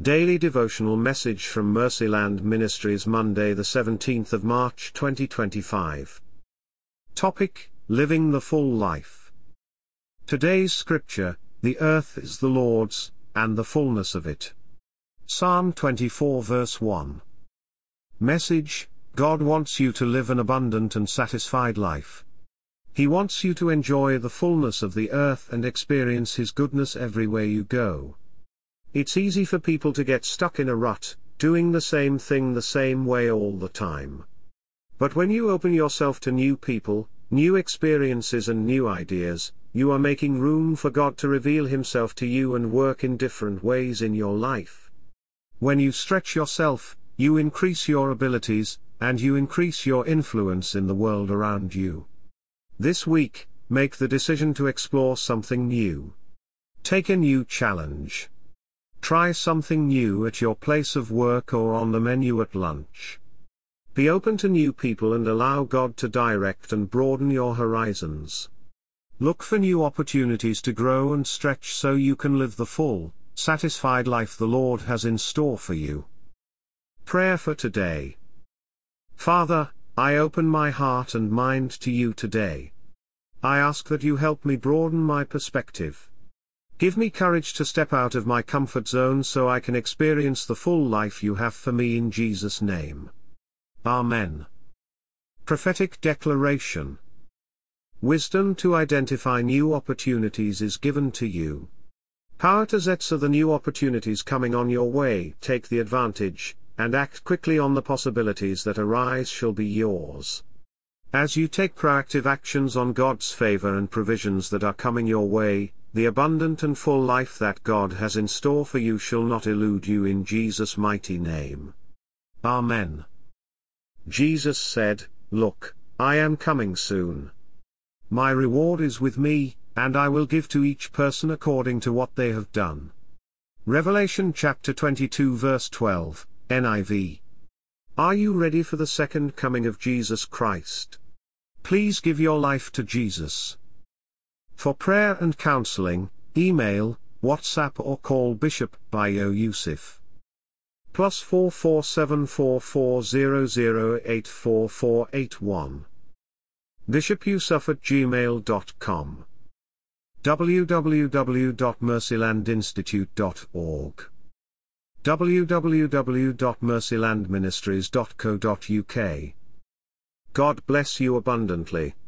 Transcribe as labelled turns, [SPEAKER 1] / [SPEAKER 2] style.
[SPEAKER 1] Daily devotional message from Mercyland Ministries, Monday the 17th of March 2025. Topic: Living the Full Life. Today's scripture: the earth is the Lord's, and the fullness of it. Psalm 24 verse 1. Message: God wants you to live an abundant and satisfied life. He wants you to enjoy the fullness of the earth and experience His goodness everywhere you go. It's easy for people to get stuck in a rut, doing the same thing the same way all the time. But when you open yourself to new people, new experiences and new ideas, you are making room for God to reveal Himself to you and work in different ways in your life. When you stretch yourself, you increase your abilities, and you increase your influence in the world around you. This week, make the decision to explore something new. Take a new challenge. Try something new at your place of work or on the menu at lunch. Be open to new people and allow God to direct and broaden your horizons. Look for new opportunities to grow and stretch so you can live the full, satisfied life the Lord has in store for you. Prayer for today. Father, I open my heart and mind to you today. I ask that you help me broaden my perspective. Give me courage to step out of my comfort zone so I can experience the full life you have for me in Jesus' name. Amen. Prophetic Declaration. Wisdom to identify new opportunities is given to you. Power to Zetsa the new opportunities coming on your way. Take the advantage, and act quickly on the possibilities that arise shall be yours. As you take proactive actions on God's favor and provisions that are coming your way, the abundant and full life that God has in store for you shall not elude you in Jesus' mighty name. Amen. Jesus said, "Look, I am coming soon. My reward is with me, and I will give to each person according to what they have done." Revelation chapter 22 verse 12, NIV. Are you ready for the second coming of Jesus Christ? Please give your life to Jesus. For prayer and counseling, email, WhatsApp or call Bishop Bayo Yusuf. +4 4744 00844481. bishopyusuf@gmail.com. www.mercylandinstitute.org. www.mercylandministries.co.uk. God bless you abundantly.